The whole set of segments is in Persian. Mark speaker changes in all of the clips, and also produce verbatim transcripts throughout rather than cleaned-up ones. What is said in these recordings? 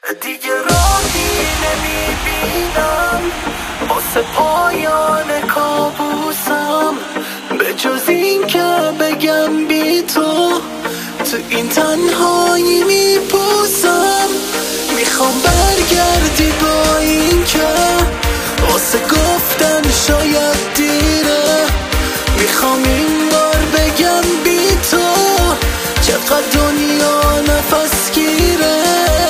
Speaker 1: دیگه راهی نمیبینم واسه پایان کابوسم، به جز این که بگم بی تو تو این تنهایی میپوسم. میخوام برگردی با این که واسه گفتن شاید دیره. میخوام این بار بگم بی تو چقدر دنیا نفس گیره.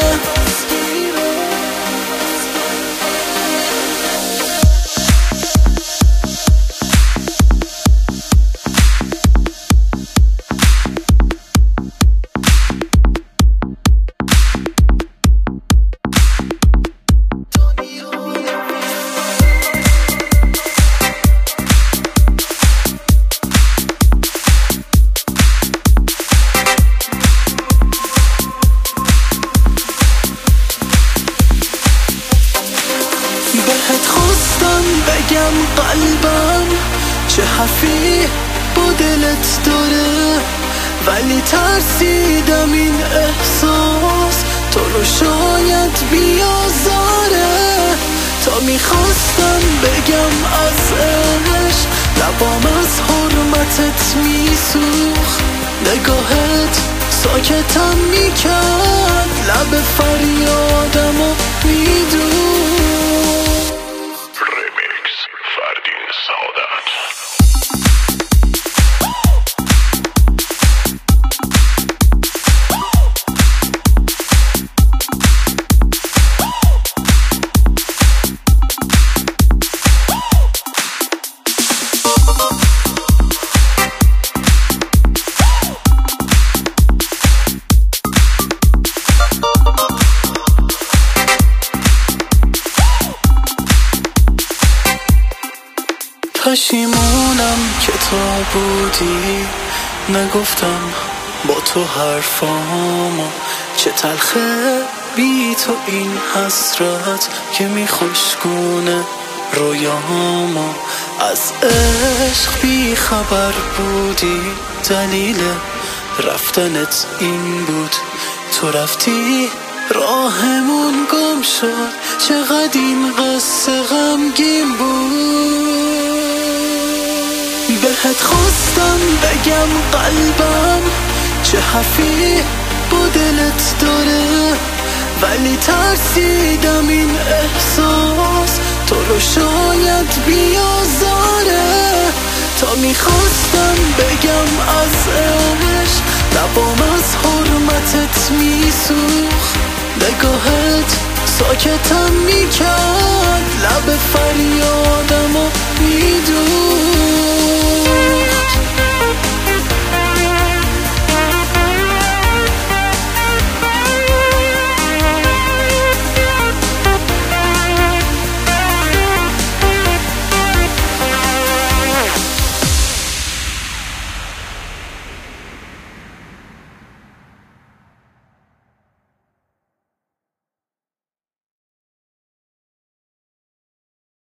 Speaker 1: بهت خواستم بگم قلبم چه حرفی با دلت داره، ولی ترسیدم این احساس تو رو شاید بیازاره. تا میخواستم بگم از عشق لبام از حرمتت میسوخت، نگاهت ساکتم میکرد، لب فریادم و میدوخت. پشیمونم که تو بودی نگفتم با تو حرفامو، چه تلخه بی تو این حسرت که میخوشگونه رویامو. از عشق بی خبر بودی، دلیل رفتنت این بود تو رفتی راهمون گم شد. چقدر این قصه غمگین بود. بهت خواستم بگم قلبم چه حرفی با دلت داره، ولی ترسیدم این احساس تو رو شاید بیازاره. تا میخواستم بگم از عشق لبام از حرمتت میسوخت، نگاهت ساکتم میکرد، لب فریادم و میدوخت.